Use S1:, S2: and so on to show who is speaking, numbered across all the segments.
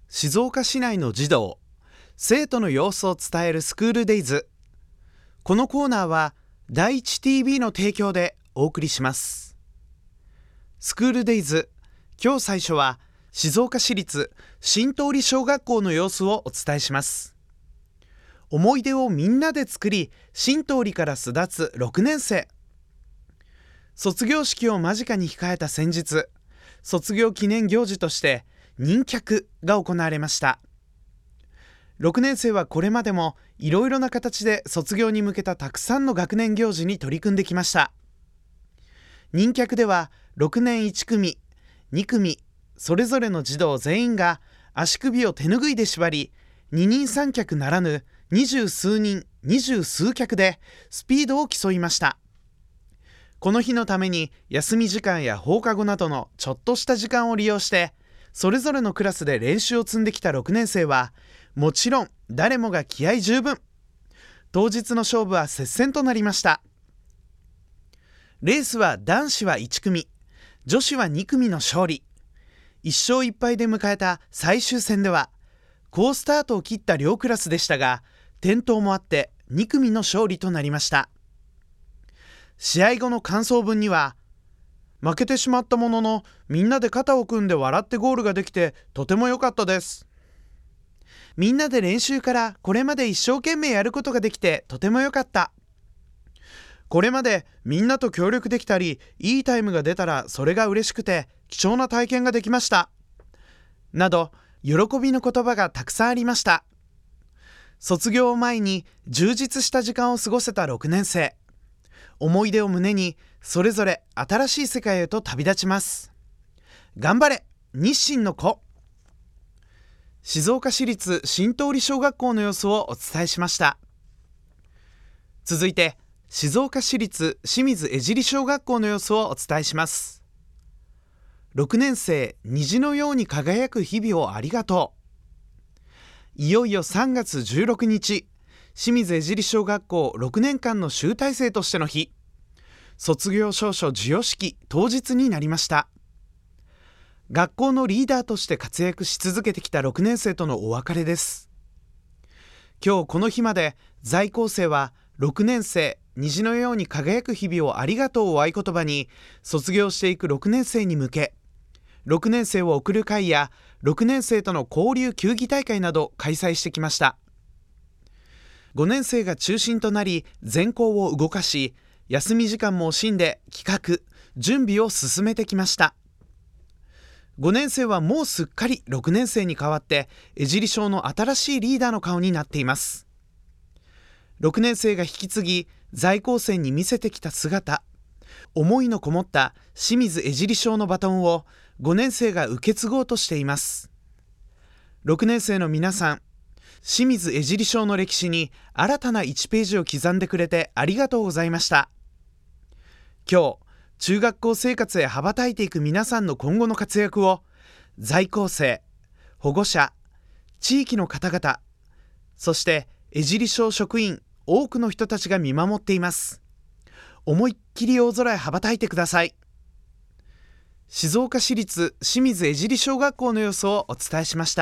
S1: 静岡市内の児童、生徒の様子を伝えるスクールデイズ。このコーナーは第一 TV の提供でお送りします。スクールデイズ、今日最初は静岡市立新通り小学校の様子をお伝えします。思い出をみんなで作り、新通りから巣立つ6年生。卒業式を間近に控えた先日、卒業記念行事として任脚が行われました。6年生はこれまでもいろいろな形で卒業に向けたたくさんの学年行事に取り組んできました。任脚では6年1組、2組、それぞれの児童全員が足首を手ぬぐいで縛り、二人三脚ならぬ20数人、20数脚でスピードを競いました。この日のために休み時間や放課後などのちょっとした時間を利用してそれぞれのクラスで練習を積んできた6年生はもちろん誰もが気合十分。当日の勝負は接戦となりました。レースは男子は1組、女子は2組の勝利。1勝1敗で迎えた最終戦では好スタートを切った両クラスでしたが、転倒もあって2組の勝利となりました。試合後の感想文には、負けてしまったもののみんなで肩を組んで笑ってゴールができてとても良かったです。みんなで練習からこれまで一生懸命やることができてとても良かった。これまでみんなと協力できたりいいタイムが出たらそれが嬉しくて貴重な体験ができましたなど、喜びの言葉がたくさんありました。卒業を前に充実した時間を過ごせた6年生。思い出を胸にそれぞれ新しい世界へと旅立ちます。頑張れ日清の子。静岡市立新通り小学校の様子をお伝えしました。続いて静岡市立清水江尻小学校の様子をお伝えします。6年生、虹のように輝く日々をありがとう。いよいよ3月16日、清水江尻小学校6年間の集大成としての日、卒業証書授与式当日になりました。学校のリーダーとして活躍し続けてきた6年生とのお別れです。今日この日まで在校生は6年生、虹のように輝く日々をありがとうを合言葉に卒業していく6年生に向け、6年生を送る会や6年生との交流球技大会など開催してきました。5年生が中心となり全校を動かし、休み時間も惜しんで企画、準備を進めてきました。5年生はもうすっかり6年生に代わって江尻小の新しいリーダーの顔になっています。6年生が引き継ぎ在校生に見せてきた姿、思いのこもった清水江尻小のバトンを5年生が受け継ごうとしています。6年生の皆さん、清水江尻小の歴史に新たな1ページを刻んでくれてありがとうございました。今日、中学校生活へ羽ばたいていく皆さんの今後の活躍を在校生、保護者、地域の方々、そして江尻小職員多くの人たちが見守っています。思いっきり大空へ羽ばたいてください。静岡市立清水江尻小学校の様子をお伝えしました。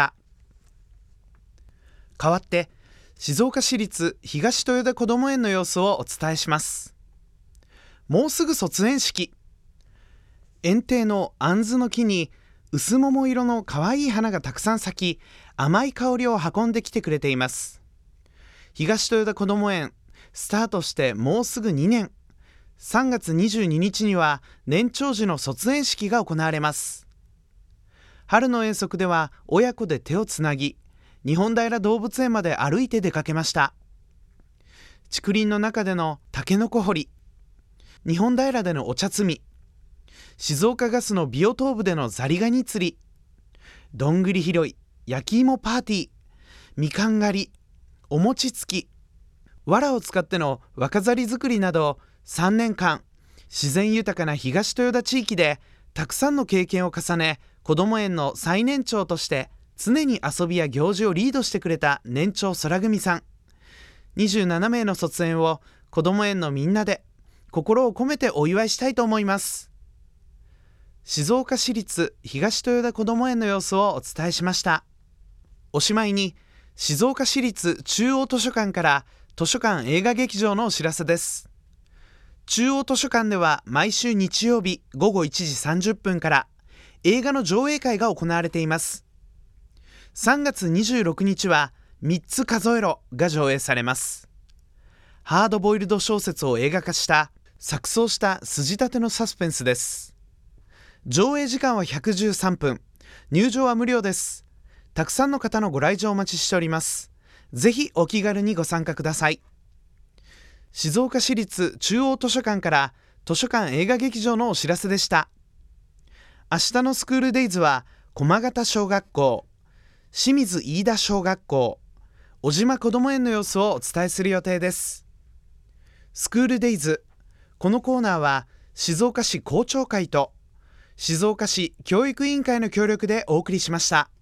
S1: 代わって静岡市立東豊田こども園の様子をお伝えします。もうすぐ卒園式。園庭の杏の木に薄桃色の可愛い花がたくさん咲き、甘い香りを運んできてくれています。東豊田こども園スタートしてもうすぐ2年。3月22日には年長児の卒園式が行われます。春の遠足では親子で手をつなぎ、日本平動物園まで歩いて出かけました。竹林の中でのタケノコ掘り、日本平でのお茶摘み、静岡ガスのビオトープでのザリガニ釣り、どんぐり拾い、焼き芋パーティー、みかん狩り、お餅つき、藁を使っての若ざり作りなど3年間自然豊かな東豊田地域でたくさんの経験を重ね、こども園の最年長として常に遊びや行事をリードしてくれた年長空組さん。27名の卒園をこども園のみんなで心を込めてお祝いしたいと思います。静岡市立東豊田こども園の様子をお伝えしました。 おしまいに、静岡市立中央図書館から図書館映画劇場のお知らせです。中央図書館では毎週日曜日午後1時30分から映画の上映会が行われています。3月26日は3つ数えろが上映されます。ハードボイルド小説を映画化した錯綜した筋立てのサスペンスです。上映時間は113分、入場は無料です。たくさんの方のご来場お待ちしております。ぜひお気軽にご参加ください。静岡市立中央図書館から図書館映画劇場のお知らせでした。明日のスクールデイズは駒形小学校、清水飯田小学校、小島こども園の様子をお伝えする予定です。スクールデイズ、このコーナーは静岡市校長会と静岡市教育委員会の協力でお送りしました。